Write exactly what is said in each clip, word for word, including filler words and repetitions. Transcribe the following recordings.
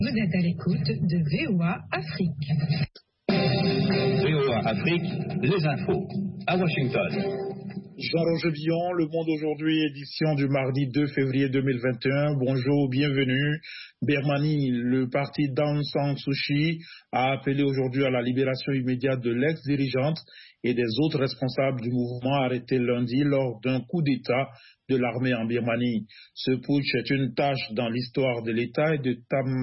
Vous êtes à l'écoute de V O A Afrique. V O A Afrique, les infos, à Washington. Jean-Roger Billon, Le Monde aujourd'hui, édition du mardi deux février deux mille vingt et un. Bonjour, bienvenue. Birmanie, le parti d'Aung San Suu Kyi a appelé aujourd'hui à la libération immédiate de l'ex-dirigeante et des autres responsables du mouvement arrêtés lundi lors d'un coup d'État de l'armée en Birmanie. Ce putsch est une tâche dans l'histoire de l'État et de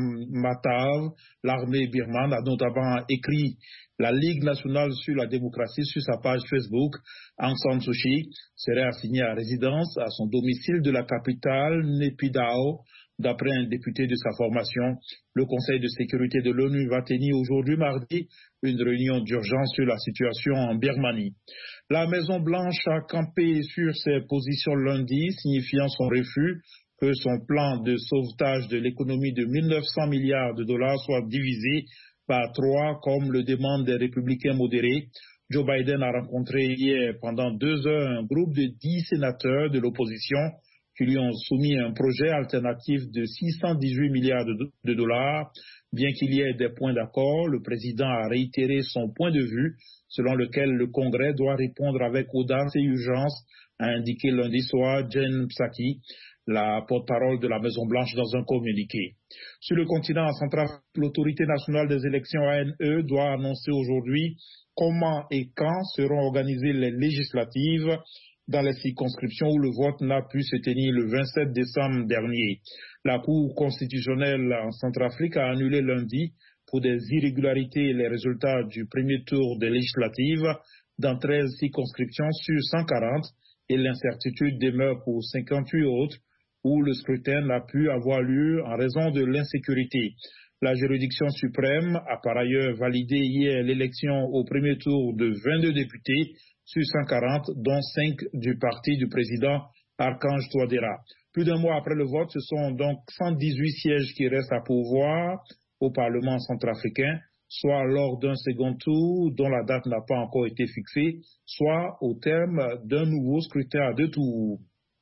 Tamatave. L'armée birmane a notamment écrit la Ligue nationale sur la démocratie sur sa page Facebook. Aung San Suu Kyi serait assignée à résidence à son domicile de la capitale, Naypyidaw, d'après un député de sa formation. Le Conseil de sécurité de l'ONU va tenir aujourd'hui mardi une réunion d'urgence sur la situation en Birmanie. La Maison-Blanche a campé sur ses positions lundi, signifiant son refus que son plan de sauvetage de l'économie de mille neuf cents milliards de dollars soit divisé par trois, comme le demandent des républicains modérés. Joe Biden a rencontré hier pendant deux heures un groupe de dix sénateurs de l'opposition qui lui ont soumis un projet alternatif de six cent dix-huit milliards de, de dollars. Bien qu'il y ait des points d'accord, le président a réitéré son point de vue selon lequel le Congrès doit répondre avec audace et urgence, a indiqué lundi soir Jen Psaki, la porte-parole de la Maison-Blanche, dans un communiqué. Sur le continent central, l'autorité nationale des élections A N E doit annoncer aujourd'hui comment et quand seront organisées les législatives dans les circonscriptions où le vote n'a pu se tenir le vingt-sept décembre dernier. La Cour constitutionnelle en Centrafrique a annulé lundi pour des irrégularités les résultats du premier tour des législatives dans treize circonscriptions sur cent quarante et l'incertitude demeure pour cinquante-huit autres où le scrutin n'a pu avoir lieu en raison de l'insécurité. La juridiction suprême a par ailleurs validé hier l'élection au premier tour de vingt-deux députés sur cent quarante, dont cinq du parti du président Archange Touadéra. Plus d'un mois après le vote, ce sont donc cent dix-huit sièges qui restent à pourvoir au Parlement centrafricain, soit lors d'un second tour dont la date n'a pas encore été fixée, soit au terme d'un nouveau scrutin à deux tours.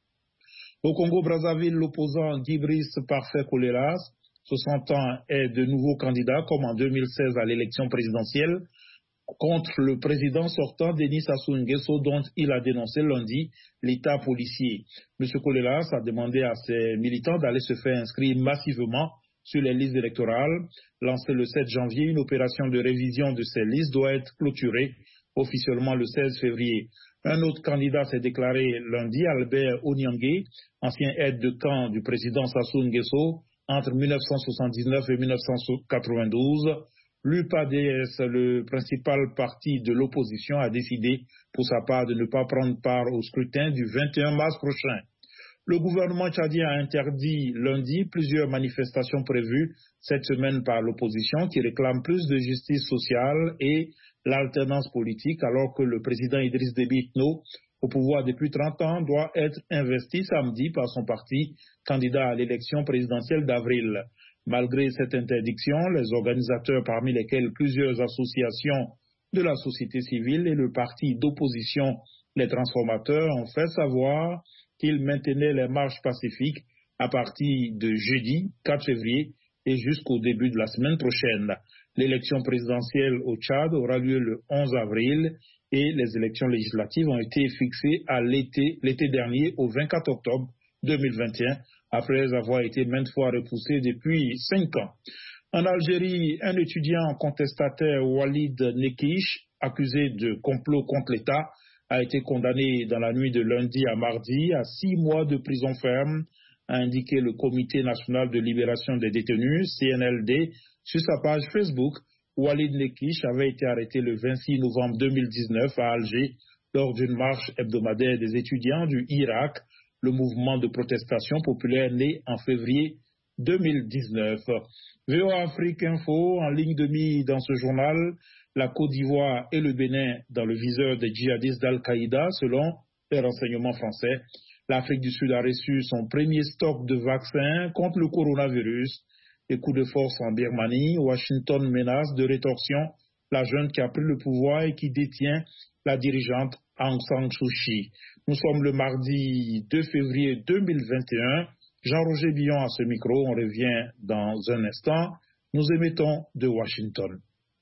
Au Congo-Brazzaville, l'opposant Guy-Brice Parfait Colélas, soixante ans, est de nouveau candidat comme en deux mille seize à l'élection présidentielle contre le président sortant Denis Sassou Nguesso, dont il a dénoncé lundi l'état policier. M. Colélas a demandé à ses militants d'aller se faire inscrire massivement sur les listes électorales. Lancée le sept janvier, une opération de révision de ces listes doit être clôturée officiellement le seize février. Un autre candidat s'est déclaré lundi, Albert Onyangue, ancien aide de camp du président Sassou Nguesso entre mille neuf cent soixante-dix-neuf et mille neuf cent quatre-vingt-douze. L'U P A D S, le principal parti de l'opposition, a décidé pour sa part de ne pas prendre part au scrutin du vingt et un mars prochain. Le gouvernement tchadien a interdit lundi plusieurs manifestations prévues cette semaine par l'opposition qui réclame plus de justice sociale et l'alternance politique, alors que le président Idriss Déby Itno, au pouvoir depuis trente ans, doit être investi samedi par son parti, candidat à l'élection présidentielle d'avril. Malgré cette interdiction, les organisateurs, parmi lesquels plusieurs associations de la société civile et le parti d'opposition, les transformateurs, ont fait savoir qu'ils maintenaient les marches pacifiques à partir de jeudi quatre février et jusqu'au début de la semaine prochaine. L'élection présidentielle au Tchad aura lieu le onze avril et les élections législatives ont été fixées à l'été, l'été dernier au vingt-quatre octobre deux mille vingt et un, après avoir été maintes fois repoussées depuis cinq ans. En Algérie, un étudiant contestataire, Walid Nekish, accusé de complot contre l'État, a été condamné dans la nuit de lundi à mardi à six mois de prison ferme, a indiqué le Comité national de libération des détenus, C N L D, sur sa page Facebook. Walid Nekish avait été arrêté le vingt-six novembre deux mille dix-neuf à Alger lors d'une marche hebdomadaire des étudiants du Irak, le mouvement de protestation populaire né en février deux mille dix-neuf. V O A Afrique Info, en ligne de mire dans ce journal, la Côte d'Ivoire et le Bénin dans le viseur des djihadistes d'Al-Qaïda, selon les renseignements français. L'Afrique du Sud a reçu son premier stock de vaccins contre le coronavirus. Et coup de force en Birmanie, Washington menace de rétorsion la jeune qui a pris le pouvoir et qui détient la dirigeante Aung San Suu Kyi. Nous sommes le mardi deux février deux mille vingt et un. Jean-Roger Billon à ce micro. On revient dans un instant Nous émettons de Washington.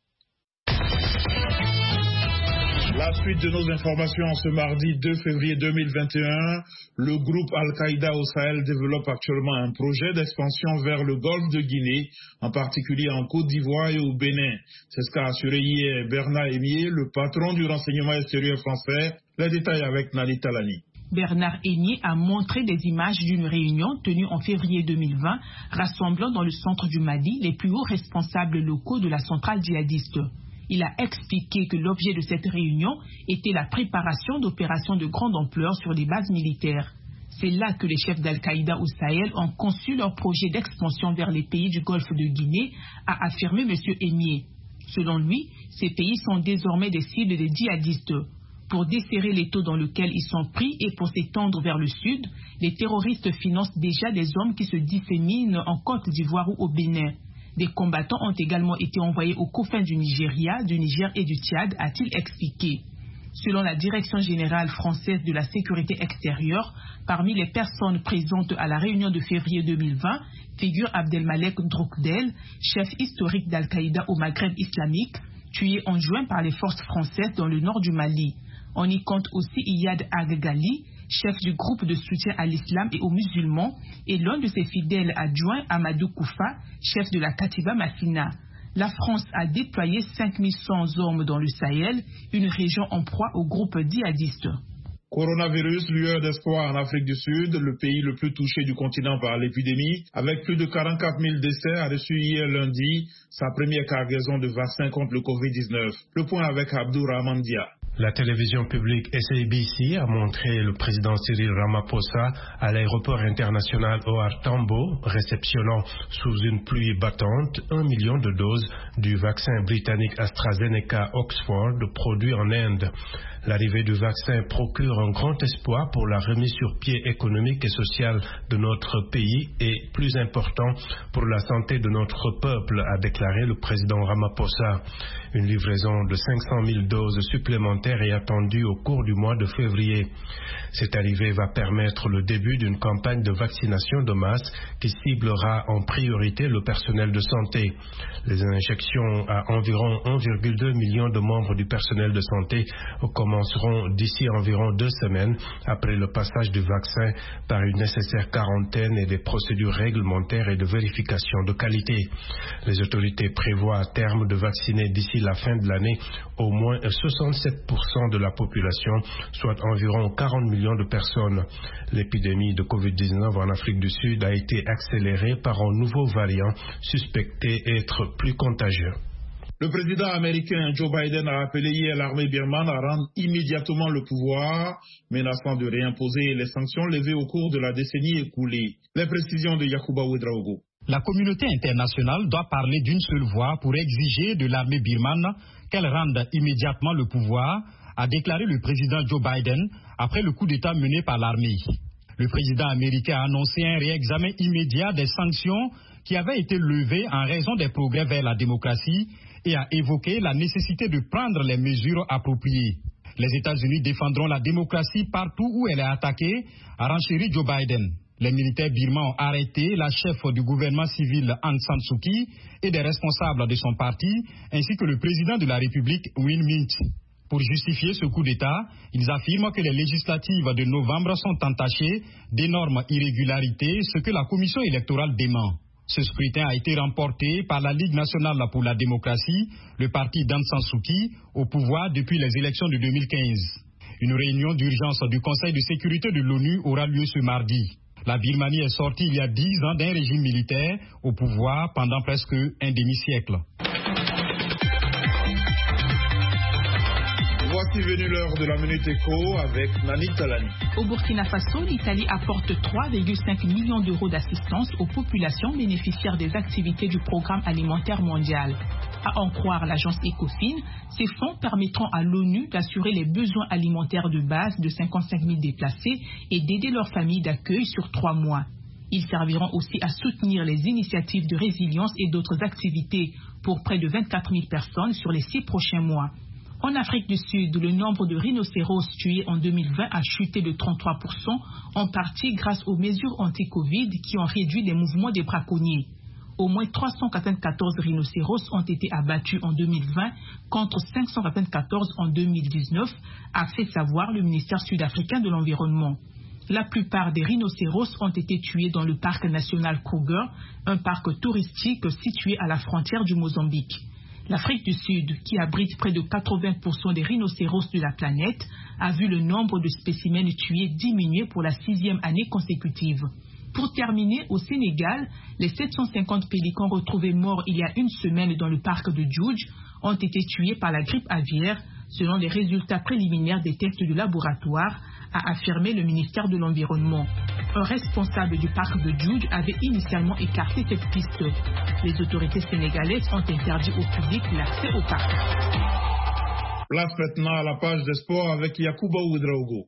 La suite de nos informations ce mardi deux février deux mille vingt et un, le groupe Al-Qaïda au Sahel développe actuellement un projet d'expansion vers le golfe de Guinée, en particulier en Côte d'Ivoire et au Bénin. C'est ce qu'a assuré hier Bernard Aimier, le patron du renseignement extérieur français. Les détails avec Nali Talani. Bernard Aimier a montré des images d'une réunion tenue en février deux mille vingt, rassemblant dans le centre du Mali les plus hauts responsables locaux de la centrale djihadiste. Il a expliqué que l'objet de cette réunion était la préparation d'opérations de grande ampleur sur des bases militaires. C'est là que les chefs d'Al-Qaïda au Sahel ont conçu leur projet d'expansion vers les pays du Golfe de Guinée, a affirmé M. Aimier. Selon lui, ces pays sont désormais des cibles des djihadistes. Pour desserrer l'étau dans lequel ils sont pris et pour s'étendre vers le sud, les terroristes financent déjà des hommes qui se disséminent en Côte d'Ivoire ou au Bénin. Des combattants ont également été envoyés aux confins du Nigeria, du Niger et du Tchad, a-t-il expliqué. Selon la Direction générale française de la sécurité extérieure, parmi les personnes présentes à la réunion de février deux mille vingt, figure Abdelmalek Droukdel, chef historique d'Al-Qaïda au Maghreb islamique, tué en juin par les forces françaises dans le nord du Mali. On y compte aussi Iyad Aggali, chef du groupe de soutien à l'islam et aux musulmans, et l'un de ses fidèles adjoints, Amadou Koufa, chef de la Katiba Mafina. La France a déployé cinq mille cent hommes dans le Sahel, une région en proie au groupe djihadiste. Coronavirus, lueur d'espoir en Afrique du Sud, le pays le plus touché du continent par l'épidémie, avec plus de quarante-quatre mille décès, a reçu hier lundi sa première cargaison de vaccins contre le covid dix-neuf. Le point avec Abdou Rahman Dia. La télévision publique S A B C a montré le président Cyril Ramaphosa à l'aéroport international O R Tambo, réceptionnant sous une pluie battante un million de doses du vaccin britannique AstraZeneca Oxford produit en Inde. L'arrivée du vaccin procure un grand espoir pour la remise sur pied économique et sociale de notre pays et, plus important, pour la santé de notre peuple, a déclaré le président Ramaphosa. Une livraison de cinq cent mille doses supplémentaires est attendue au cours du mois de février. Cette arrivée va permettre le début d'une campagne de vaccination de masse qui ciblera en priorité le personnel de santé. Les injections à environ un virgule deux million de membres du personnel de santé commenceront d'ici environ deux semaines après le passage du vaccin par une nécessaire quarantaine et des procédures réglementaires et de vérification de qualité. Les autorités prévoient à terme de vacciner d'ici la fin de l'année au moins soixante-sept pour cent de la population, soit environ quarante millions de personnes. L'épidémie de covid dix-neuf en Afrique du Sud a été accélérée par un nouveau variant suspecté être plus contagieux. Le président américain Joe Biden a appelé hier l'armée birmane à rendre immédiatement le pouvoir, menaçant de réimposer les sanctions levées au cours de la décennie écoulée. Les précisions de Yacouba Ouedraogo. La communauté internationale doit parler d'une seule voix pour exiger de l'armée birmane qu'elle rende immédiatement le pouvoir, a déclaré le président Joe Biden après le coup d'État mené par l'armée. Le président américain a annoncé un réexamen immédiat des sanctions qui avaient été levées en raison des progrès vers la démocratie et a évoqué la nécessité de prendre les mesures appropriées. Les États-Unis défendront la démocratie partout où elle est attaquée, a renchéri Joe Biden. Les militaires birmans ont arrêté la chef du gouvernement civil Aung San Suu Kyi et des responsables de son parti, ainsi que le président de la République Win Myint. Pour justifier ce coup d'État, ils affirment que les législatives de novembre sont entachées d'énormes irrégularités, ce que la commission électorale dément. Ce scrutin a été remporté par la Ligue nationale pour la démocratie, le parti d'Aung San Suu Kyi, au pouvoir depuis les élections de deux mille quinze. Une réunion d'urgence du Conseil de sécurité de l'ONU aura lieu ce mardi. La Birmanie est sortie il y a dix ans d'un régime militaire au pouvoir pendant presque un demi-siècle. Voici venue l'heure de la Minute Éco avec Nani Talani. Au Burkina Faso, l'Italie apporte trois virgule cinq millions d'euros d'assistance aux populations bénéficiaires des activités du Programme alimentaire mondial. À en croire l'agence Ecofin, ces fonds permettront à l'ONU d'assurer les besoins alimentaires de base de cinquante-cinq mille déplacés et d'aider leurs familles d'accueil sur trois mois. Ils serviront aussi à soutenir les initiatives de résilience et d'autres activités pour près de vingt-quatre mille personnes sur les six prochains mois. En Afrique du Sud, le nombre de rhinocéros tués en deux mille vingt a chuté de trente-trois pour cent, en partie grâce aux mesures anti-Covid qui ont réduit les mouvements des braconniers. Au moins trois cent quatre-vingt-quatorze rhinocéros ont été abattus en deux mille vingt contre cinq cent quatre-vingt-quatorze en deux mille dix-neuf, a fait savoir le ministère sud-africain de l'Environnement. La plupart des rhinocéros ont été tués dans le parc national Kruger, un parc touristique situé à la frontière du Mozambique. L'Afrique du Sud, qui abrite près de quatre-vingts pour cent des rhinocéros de la planète, a vu le nombre de spécimens tués diminuer pour la sixième année consécutive. Pour terminer, au Sénégal, les sept cent cinquante pélicans retrouvés morts il y a une semaine dans le parc de Djoudj ont été tués par la grippe aviaire, selon les résultats préliminaires des tests de laboratoire, a affirmé le ministère de l'Environnement. Un responsable du parc de Djoudj avait initialement écarté cette piste. Les autorités sénégalaises ont interdit au public l'accès au parc. Place maintenant à la page des sports avec Yacouba Ouedraogo.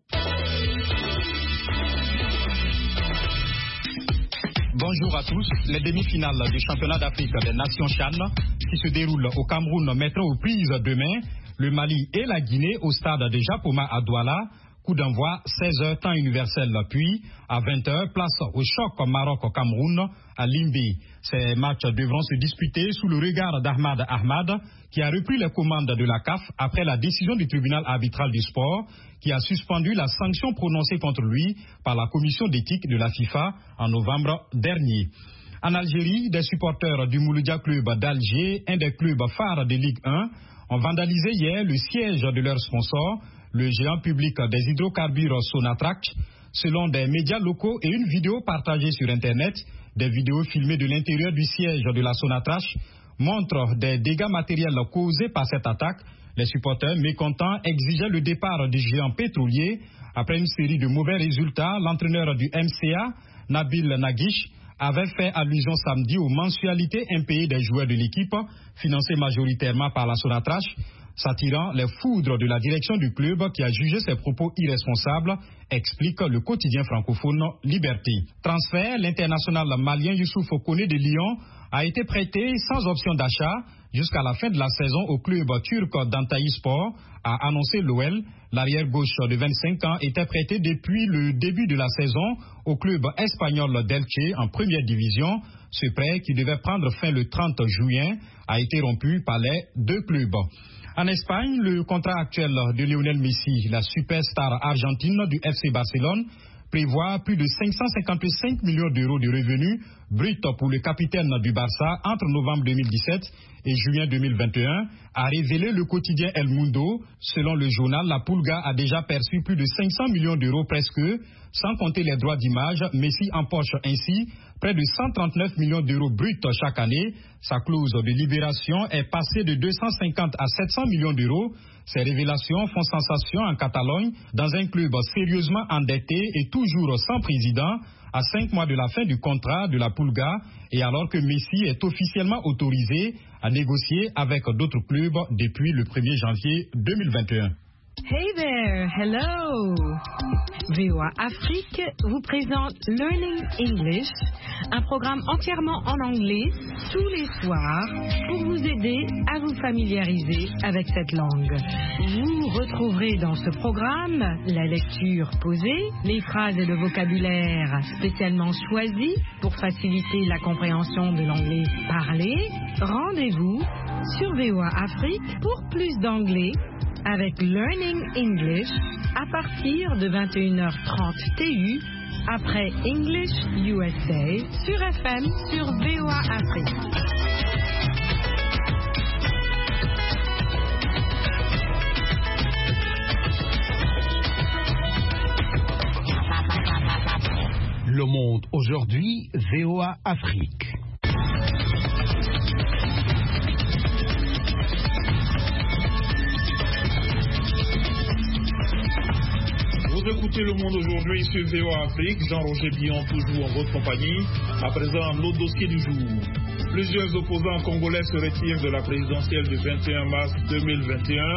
Bonjour à tous. Les demi-finales du championnat d'Afrique des Nations CHAN qui se déroulent au Cameroun mettront aux prises demain le Mali et la Guinée au stade de Japoma à Douala. Coup d'envoi seize heures temps universel, puis à vingt heures, place au choc Maroc-Cameroun à Limbe. Ces matchs devront se disputer sous le regard d'Ahmad Ahmad, qui a repris les commandes de la C A F après la décision du tribunal arbitral du sport, qui a suspendu la sanction prononcée contre lui par la commission d'éthique de la FIFA en novembre dernier. En Algérie, des supporters du Mouloudia Club d'Alger, un des clubs phares de Ligue un, ont vandalisé hier le siège de leur sponsor, le géant public des hydrocarbures Sonatrach. Selon des médias locaux et une vidéo partagée sur Internet, des vidéos filmées de l'intérieur du siège de la Sonatrach montrent des dégâts matériels causés par cette attaque. Les supporters mécontents exigeaient le départ du géant pétrolier. Après une série de mauvais résultats, l'entraîneur du M C A, Nabil Naguish, avait fait allusion samedi aux mensualités impayées des joueurs de l'équipe, financées majoritairement par la Sonatrach, s'attirant les foudres de la direction du club qui a jugé ses propos irresponsables, explique le quotidien francophone Liberté. Transfert, l'international malien Youssouf Okone de Lyon a été prêté sans option d'achat jusqu'à la fin de la saison au club turc d'Antalya Sport, a annoncé l'O L. L'arrière-gauche de vingt-cinq ans était prêté depuis le début de la saison au club espagnol d'Elche en première division. Ce prêt, qui devait prendre fin le trente juin, a été rompu par les deux clubs. En Espagne, le contrat actuel de Lionel Messi, la superstar argentine du F C Barcelone, prévoit plus de cinq cent cinquante-cinq millions d'euros de revenus bruts pour le capitaine du Barça entre novembre deux mille dix-sept et juin deux mille vingt et un, a révélé le quotidien El Mundo. Selon le journal, la Pulga a déjà perçu plus de cinq cents millions d'euros presque, sans compter les droits d'image. Messi empoche ainsi près de cent trente-neuf millions d'euros bruts chaque année. Sa clause de libération est passée de deux cent cinquante à sept cents millions d'euros. Ces révélations font sensation en Catalogne, dans un club sérieusement endetté et toujours sans président, à cinq mois de la fin du contrat de la Pulga, et alors que Messi est officiellement autorisé à négocier avec d'autres clubs depuis le premier janvier deux mille vingt et un. Hey there, hello! V O A Afrique vous présente Learning English, un programme entièrement en anglais tous les soirs pour vous aider à vous familiariser avec cette langue. Vous retrouverez dans ce programme la lecture posée, les phrases et le vocabulaire spécialement choisis pour faciliter la compréhension de l'anglais parlé. Rendez-vous sur V O A Afrique pour plus d'anglais avec Learning English à partir de vingt et une heures trente T U après English U S A sur F M sur V O A Afrique. Le monde aujourd'hui, V O A Afrique. Vous écoutez Le Monde aujourd'hui sur V O A Afrique. Jean-Roger Billon, toujours en votre compagnie. À présent, notre dossier du jour. Plusieurs opposants congolais se retirent de la présidentielle du vingt et un mars deux mille vingt et un.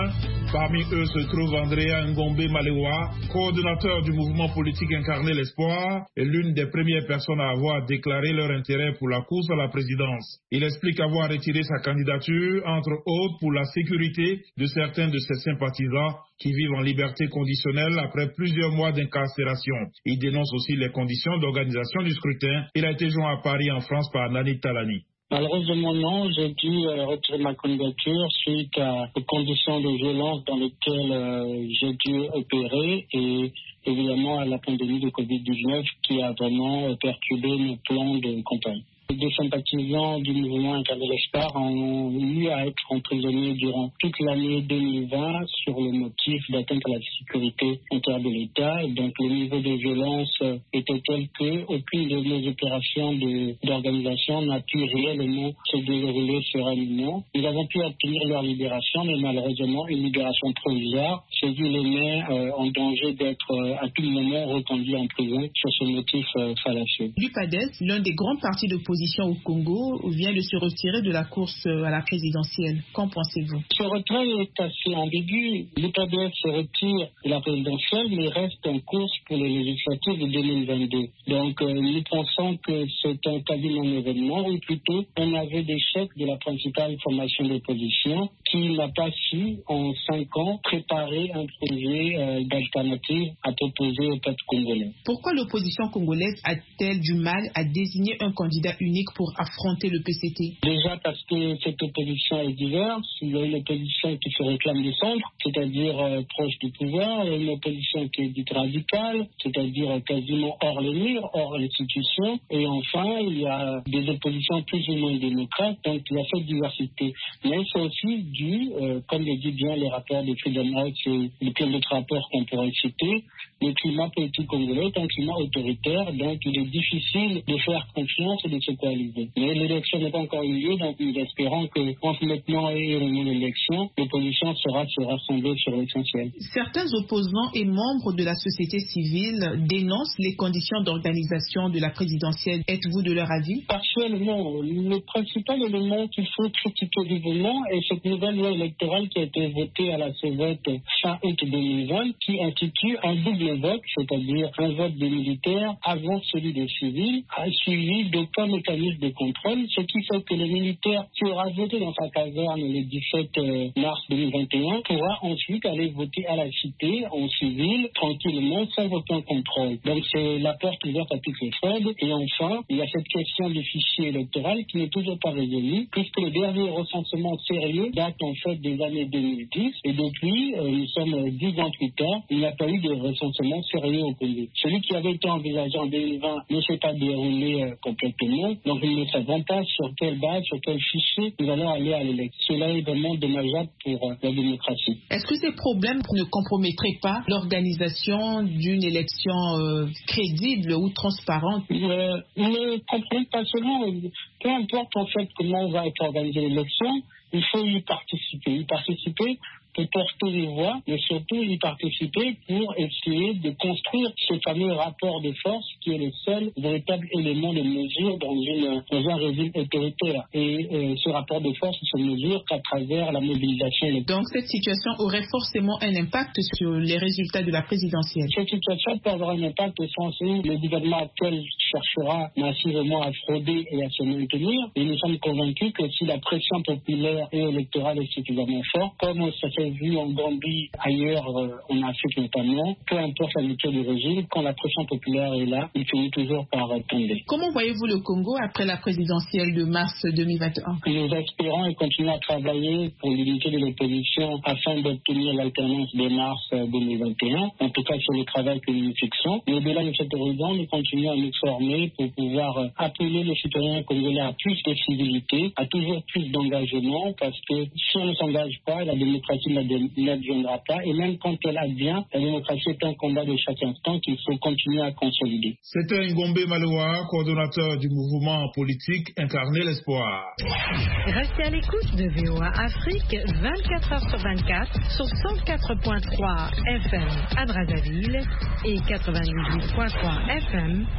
Parmi eux se trouve Andrea Ngombe Malewa, coordonnateur du mouvement politique Incarner l'Espoir et l'une des premières personnes à avoir déclaré leur intérêt pour la course à la présidence. Il explique avoir retiré sa candidature, entre autres pour la sécurité de certains de ses sympathisants qui vivent en liberté conditionnelle après plusieurs mois d'incarcération. Il dénonce aussi les conditions d'organisation du scrutin. Il a été joint à Paris en France par Nani Talani. Malheureusement, non, j'ai dû euh, retirer ma candidature suite à aux conditions de violence dans lesquelles euh, j'ai dû opérer et évidemment à la pandémie de covid dix-neuf qui a vraiment euh, perturbé nos plans de campagne. Des sympathisants du mouvement Incarner l'Espoir ont eu à être emprisonnés durant toute l'année deux mille vingt sur le motif d'atteinte à la sécurité intérieure de l'État. Et donc le niveau de violence était tel qu'aucune de nos opérations de, d'organisation n'a pu réellement se dérouler sereinement. Nous avons pu obtenir leur libération, mais malheureusement une libération provisoire, ce qui les met euh, en danger d'être euh, à tout moment reconduits en prison sur ce motif euh, fallacieux. L'U P A D E S, l'un des grands partis d'opposition au Congo, vient de se retirer de la course à la présidentielle. Qu'en pensez-vous? Ce retrait est assez ambigu. L'U P A D E S se retire de la présidentielle, mais reste en course pour les législatives de deux mille vingt-deux. Donc euh, nous pensons que c'est un quasi non-événement, ou plutôt un aveu d'échec de la principale formation d'opposition qui n'a pas su, en cinq ans, préparer un projet euh, d'alternative à proposer au peuple congolais. Pourquoi l'opposition congolaise a-t-elle du mal à désigner un candidat unique pour affronter le P C T? Déjà parce que cette opposition est diverse. Il y a une opposition qui se réclame du centre, c'est-à-dire euh, proche du pouvoir. Il y a une opposition qui est dite radicale, c'est-à-dire euh, quasiment hors les murs, hors l'institution. Et enfin, il y a des oppositions plus ou moins démocrates. Donc il y a cette diversité. Mais c'est aussi dû, euh, comme le dit bien les rapports de Freedom House et les plein d'autres rapports qu'on pourrait citer, le climat politique congolais est un climat autoritaire. Donc il est difficile de faire confiance et de se coaliser. Mais l'élection n'est pas encore eu lieu, donc nous espérons qu'entre maintenant et l'élection, l'opposition saura se rassembler sur l'essentiel. Certains opposants et membres de la société civile dénoncent les conditions d'organisation de la présidentielle. Êtes-vous de leur avis? Partiellement. Le principal élément qu'il faut critiquer vivement est cette nouvelle loi électorale qui a été votée à la Cévette fin août deux mille vingt, qui institue un double vote, c'est-à-dire un vote des militaires avant celui des civils, suivi d'aucun mécanisme de contrôle, ce qui fait que le militaire qui aura voté dans sa caserne le dix-sept mars deux mille vingt et un pourra ensuite aller voter à la cité en civil, tranquillement, sans aucun contrôle. Donc c'est la porte ouverte à toutes les fraudes. Et enfin, il y a cette question du fichier électoral qui n'est toujours pas résolue, puisque le dernier recensement sérieux date en fait des années deux mille dix, et depuis, euh, nous sommes dix ans plus tard, il n'y a pas eu de recensement sérieux au Congo. Celui qui avait été envisagé en deux mille vingt ne s'est pas déroulé euh, complètement, donc nous ne savons pas sur quelle base, sur quel fichier nous allons aller à l'élection. Cela est vraiment dommageable pour euh, la démocratie. Est-ce que ces problèmes ne compromettraient pas l'organisation d'une élection euh, crédible ou transparente? euh, Ne compromettent pas seulement, peu importe en fait comment va être organisée l'élection, il faut y participer. Y participer pour porter les voix, mais surtout y participer pour essayer de construire ce fameux rapport de force qui est le seul véritable élément de mesure dans, une, dans un régime autoritaire. Et euh, ce rapport de force se mesure qu'à travers la mobilisation électorale. Donc cette situation aurait forcément un impact sur les résultats de la présidentielle. Cette situation peut avoir un impact au sens où le gouvernement actuel cherchera massivement à frauder et à se maintenir. Et nous sommes convaincus que si la pression populaire et électorale est suffisamment forte, comme ça s'est vu en Gambie, ailleurs euh, en Afrique notamment, peu importe la nature du régime, quand la pression populaire est là, il finit toujours par euh, tomber. Comment voyez-vous le Congo après la présidentielle de mars deux mille vingt et un? Nous espérons et continuons à travailler pour l'unité de l'opposition afin d'obtenir l'alternance de mars euh, deux mille vingt et un, en tout cas sur le travail que nous fixons. Mais au-delà de cet horizon, nous continuons à nous former pour pouvoir euh, appeler les citoyens congolais à plus de civilité, à toujours plus d'engagement, parce que si on ne s'engage pas, la démocratie n'adviendra pas. Et même quand elle advient, la démocratie est un combat de chaque instant qu'il faut continuer à consolider. C'était Ngombe Malewa, coordonnateur du mouvement politique Incarner l'Espoir. Restez à l'écoute de V O A Afrique vingt-quatre heures sur vingt-quatre sur cent quatre virgule trois F M à Brazzaville et quatre-vingt-dix-huit virgule trois F M à Pointe.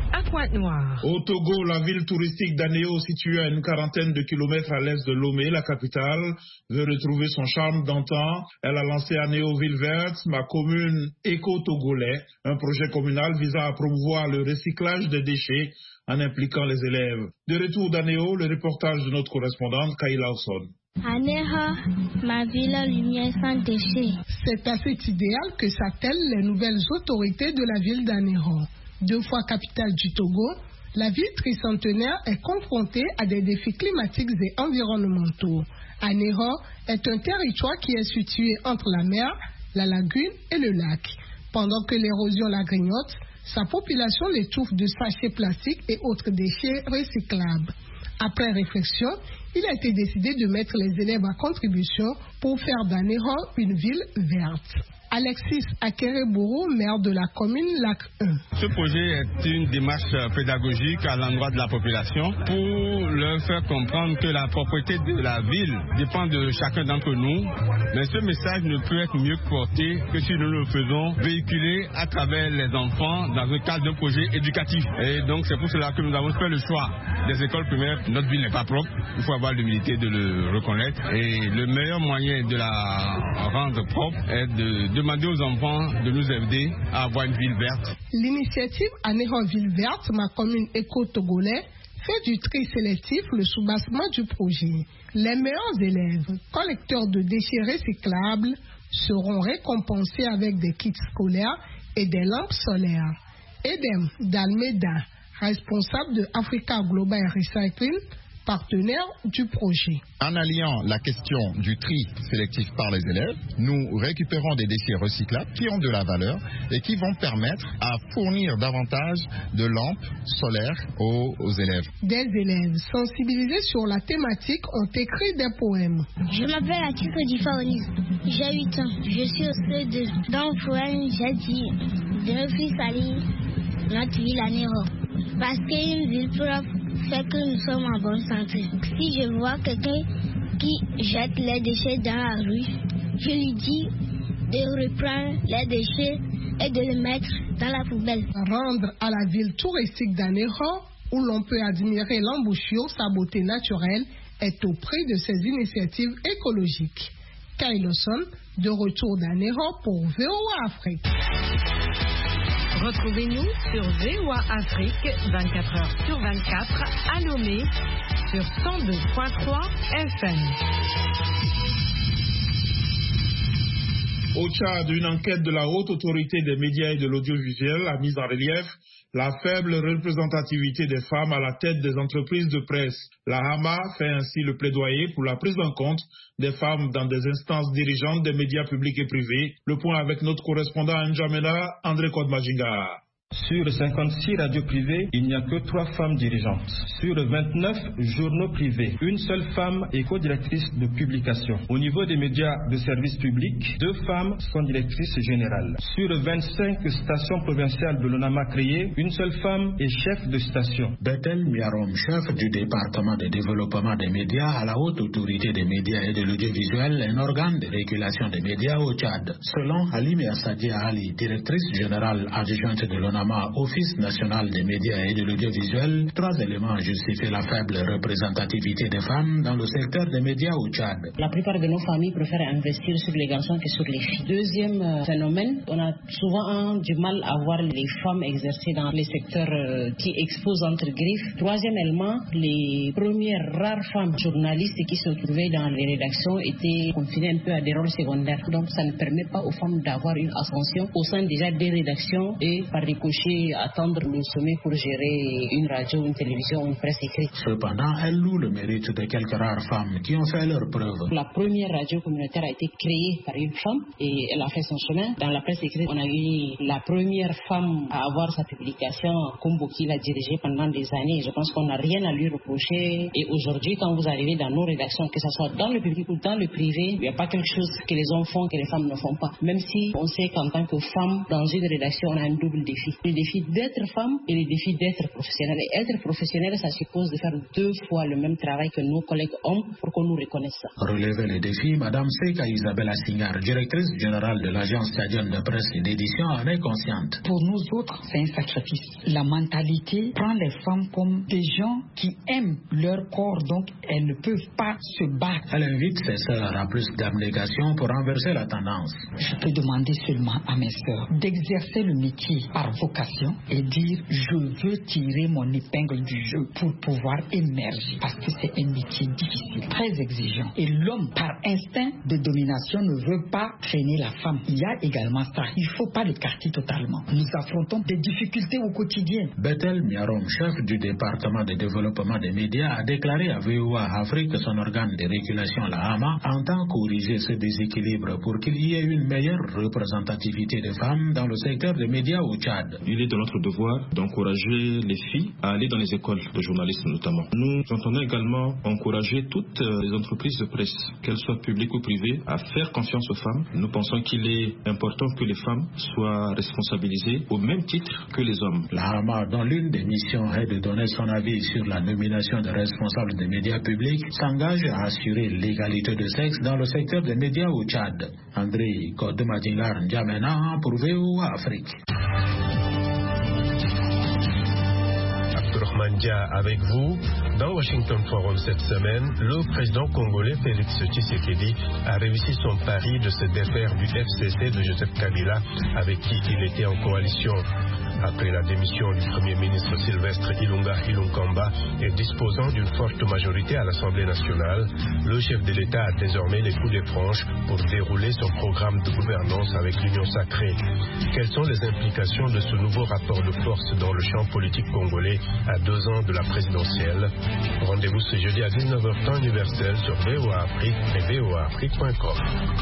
Pointe-Noire. Au Togo, la ville touristique d'Anéo, située à une quarantaine de kilomètres à l'est de Lomé, la capitale, veut retrouver son charme d'antan. Elle a lancé Anéo Ville Verte, ma commune éco-togolais, un projet communal visant à promouvoir le recyclage des déchets en impliquant les élèves. De retour d'Anéo, le reportage de notre correspondante Kayla Lawson. Aného, ma ville en lumière sans déchets. C'est à cet idéal que s'attellent les nouvelles autorités de la ville d'Aného. Deux fois capitale du Togo, la ville tricentenaire est confrontée à des défis climatiques et environnementaux. Aného est un territoire qui est situé entre la mer, la lagune et le lac. Pendant que l'érosion la grignote, sa population l'étouffe de sachets plastiques et autres déchets recyclables. Après réflexion, il a été décidé de mettre les élèves à contribution pour faire d'Aného une ville verte. Alexis Akerebourou, maire de la commune Lac un. Ce projet est une démarche pédagogique à l'endroit de la population pour leur faire comprendre que la propriété de la ville dépend de chacun d'entre nous. Mais ce message ne peut être mieux porté que si nous le faisons véhiculer à travers les enfants dans le cadre d'un projet éducatif. Et donc c'est pour cela que nous avons fait le choix des écoles primaires. Notre ville n'est pas propre, il faut avoir l'humilité de le reconnaître. Et le meilleur moyen de la rendre propre est de demander aux enfants de nous aider à avoir une ville verte. L'initiative Aného Ville Verte, ma commune éco-togolais, fait du tri sélectif le soubassement du projet. Les meilleurs élèves, collecteurs de déchets recyclables, seront récompensés avec des kits scolaires et des lampes solaires. Edem Dalmeda, responsable de Africa Global Recycling, partenaire du projet. En alliant la question du tri sélectif par les élèves, nous récupérons des déchets recyclables qui ont de la valeur et qui vont permettre à fournir davantage de lampes solaires aux, aux élèves. Des élèves sensibilisés sur la thématique ont écrit des poèmes. Je m'appelle Akiko Difaonis, j'ai huit ans, je suis au C E deux. Dans le poème, j'ai dit de ne plus salir notre ville Aného, parce qu'une ville propre fait que nous sommes en bonne santé. Si je vois quelqu'un qui jette les déchets dans la rue, je lui dis de reprendre les déchets et de les mettre dans la poubelle. Rendre à la ville touristique d'Aného, où l'on peut admirer l'embouchure, sa beauté naturelle, est au prix de ces initiatives écologiques. Kayla Lawson, de retour d'Aného pour V O A Afrique. Retrouvez-nous sur V O A Afrique vingt-quatre heures sur vingt-quatre à Lomé sur cent deux virgule trois F M. Au Tchad, une enquête de la Haute Autorité des médias et de l'audiovisuel a mis en relief la faible représentativité des femmes à la tête des entreprises de presse. La Hama fait ainsi le plaidoyer pour la prise en compte des femmes dans des instances dirigeantes des médias publics et privés. Le point avec notre correspondant à N'Djamena, André Kodmajinga. Sur cinquante-six radios privées, il n'y a que trois femmes dirigeantes. Sur vingt-neuf journaux privés, une seule femme est co-directrice de publication. Au niveau des médias de service public, deux femmes sont directrices générales. Sur vingt-cinq stations provinciales de l'ONAMA créées, une seule femme est chef de station. Bethel Miarom, chef du département de développement des médias à la Haute Autorité des médias et de l'audiovisuel, un organe de régulation des médias au Tchad. Selon Halime Assadia Ali, directrice générale adjointe de l'ONAMA, Office national des médias et de l'audiovisuel, trois éléments justifient la faible représentativité des femmes dans le secteur des médias au Tchad. La plupart de nos familles préfèrent investir sur les garçons que sur les filles. Deuxième euh, phénomène, on a souvent du mal à voir les femmes exercer dans les secteurs euh, qui exposent entre griffes. Troisième élément, les premières rares femmes journalistes qui se trouvaient dans les rédactions étaient confinées un peu à des rôles secondaires. Donc ça ne permet pas aux femmes d'avoir une ascension au sein déjà des rédactions et par ricochet attendre le sommet pour gérer une radio, une télévision, une presse écrite. Cependant, elle loue le mérite de quelques rares femmes qui ont fait leurs preuves. La première radio communautaire a été créée par une femme et elle a fait son chemin. Dans la presse écrite, on a eu la première femme à avoir sa publication, Kumbo, qui l'a dirigée pendant des années. Je pense qu'on n'a rien à lui reprocher. Et aujourd'hui, quand vous arrivez dans nos rédactions, que ce soit dans le public ou dans le privé, il n'y a pas quelque chose que les hommes font que les femmes ne font pas. Même si on sait qu'en tant que femme, dans une rédaction, on a un double défi. Le défi d'être femme et le défi d'être professionnel. Et être professionnel, ça suppose de faire deux fois le même travail que nos collègues hommes pour qu'on nous reconnaisse ça. Relever les défis, Madame Seka Isabella Signar, directrice générale de l'agence tchadienne de presse et d'édition, en est consciente. Pour nous autres, c'est un sacrifice. La mentalité prend les femmes comme des gens qui aiment leur corps, donc elles ne peuvent pas se battre. Elle invite ses sœurs à plus d'abnégation pour renverser la tendance. Je peux demander seulement à mes sœurs d'exercer le métier par vocation et dire je veux tirer mon épingle du jeu pour pouvoir émerger, parce que c'est un métier difficile, très exigeant. Et l'homme, par instinct de domination, ne veut pas traîner la femme. Il y a également ça. Il ne faut pas l'écarter totalement. Nous affrontons des difficultés au quotidien. Bethel Miarom, chef du département de développement des médias, a déclaré à V O A Afrique que son organe de régulation, la H A M A, entend corriger ce déséquilibre pour qu'il y ait une meilleure représentativité des femmes dans le secteur des médias au Tchad. Il est de notre devoir d'encourager les filles à aller dans les écoles de journalisme notamment. Nous entendons également encourager toutes les entreprises de presse, qu'elles soient publiques ou privées, à faire confiance aux femmes. Nous pensons qu'il est important que les femmes soient responsabilisées au même titre que les hommes. La H A M A, dont l'une des missions est de donner son avis sur la nomination des responsables des médias publics, s'engage à assurer l'égalité de sexe dans le secteur des médias au Tchad. André Kodemadilar N'Djamena pour V O A Afrique. Mandia avec vous. Dans Washington Forum cette semaine, le président congolais Félix Tshisekedi a réussi son pari de se défaire du F C C de Joseph Kabila avec qui il était en coalition. Après la démission du Premier ministre Sylvestre Ilunga Ilunkamba et disposant d'une forte majorité à l'Assemblée nationale, le chef de l'État a désormais les coups de franche pour dérouler son programme de gouvernance avec l'Union sacrée. Quelles sont les implications de ce nouveau rapport de force dans le champ politique congolais à deux ans de la présidentielle? Rendez-vous ce jeudi à dix-neuf heures temps universel sur V O A Afrique et V O A Afrique point com.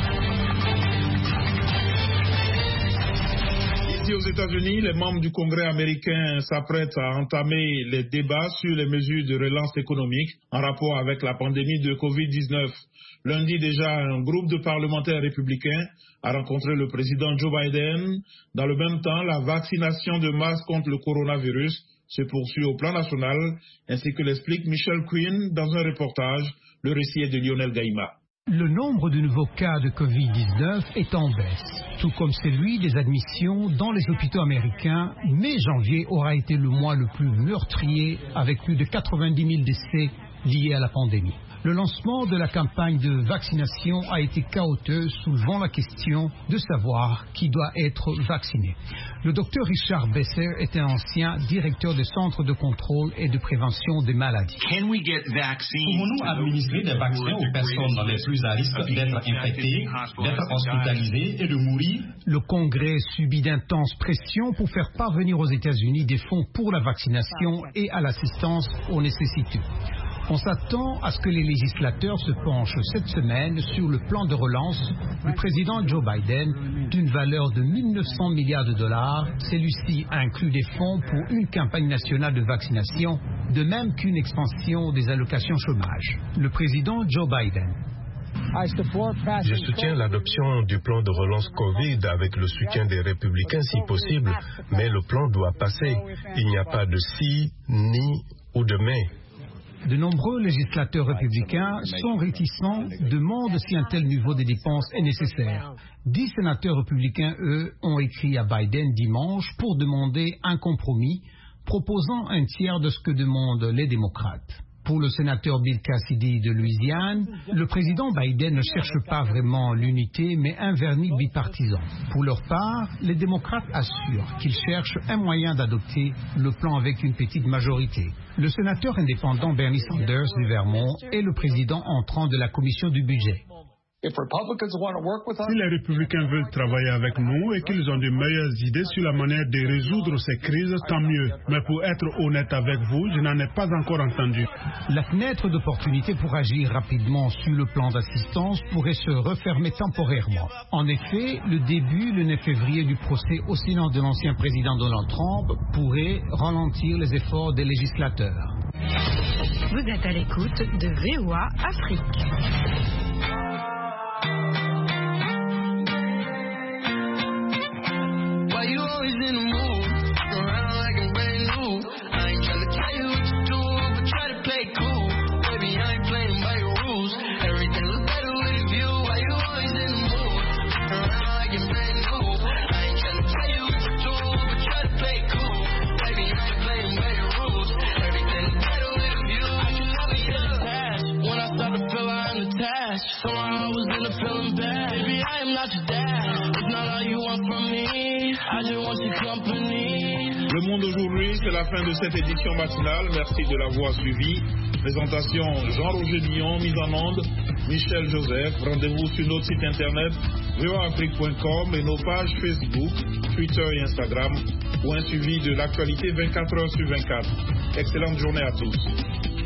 Aux États-Unis, les membres du Congrès américain s'apprêtent à entamer les débats sur les mesures de relance économique en rapport avec la pandémie de covid dix-neuf. Lundi déjà, un groupe de parlementaires républicains a rencontré le président Joe Biden. Dans le même temps, la vaccination de masse contre le coronavirus se poursuit au plan national, ainsi que l'explique Michel Quinn dans un reportage. Le récit est de Lionel Gaïma. Le nombre de nouveaux cas de covid dix-neuf est en baisse, tout comme celui des admissions dans les hôpitaux américains. Mais janvier aura été le mois le plus meurtrier, avec plus de quatre-vingt-dix mille décès liés à la pandémie. Le lancement de la campagne de vaccination a été chaotique, soulevant la question de savoir qui doit être vacciné. Le docteur Richard Besser est un ancien directeur du Centre de contrôle et de prévention des maladies. Pouvons-nous administrer des vaccins aux personnes les plus à risque d'être infectées, d'être hospitalisées et de mourir? Le Congrès subit d'intenses pressions pour faire parvenir aux États-Unis des fonds pour la vaccination et à l'assistance aux nécessiteux. On s'attend à ce que les législateurs se penchent cette semaine sur le plan de relance du président Joe Biden d'une valeur de mille neuf cents milliards de dollars. Celui-ci inclut des fonds pour une campagne nationale de vaccination, de même qu'une expansion des allocations chômage. Le président Joe Biden. Je soutiens l'adoption du plan de relance Covid avec le soutien des républicains si possible, mais le plan doit passer. Il n'y a pas de si, ni ou de mais. De nombreux législateurs républicains sont réticents, demandent si un tel niveau de dépenses est nécessaire. Dix sénateurs républicains, eux, ont écrit à Biden dimanche pour demander un compromis, proposant un tiers de ce que demandent les démocrates. Pour le sénateur Bill Cassidy de Louisiane, le président Biden ne cherche pas vraiment l'unité, mais un vernis bipartisan. Pour leur part, les démocrates assurent qu'ils cherchent un moyen d'adopter le plan avec une petite majorité. Le sénateur indépendant Bernie Sanders du Vermont est le président entrant de la commission du budget. Si les républicains veulent travailler avec nous et qu'ils ont de meilleures idées sur la manière de résoudre ces crises, tant mieux. Mais pour être honnête avec vous, je n'en ai pas encore entendu. La fenêtre d'opportunité pour agir rapidement sur le plan d'assistance pourrait se refermer temporairement. En effet, le début le neuf février du procès au Sénat de l'ancien président Donald Trump pourrait ralentir les efforts des législateurs. Vous êtes à l'écoute de V O A Afrique. past. Somehow I was in a feeling bad. Baby, I am not your dad. It's not all you want from me. I just want your company. Le Monde aujourd'hui, c'est la fin de cette édition matinale. Merci de l'avoir suivi. Présentation Jean-Roger Dion, mise en onde Michel Joseph. Rendez-vous sur notre site internet v o a afrique point com et nos pages Facebook, Twitter et Instagram pour un suivi de l'actualité vingt-quatre heures sur vingt-quatre. Excellente journée à tous.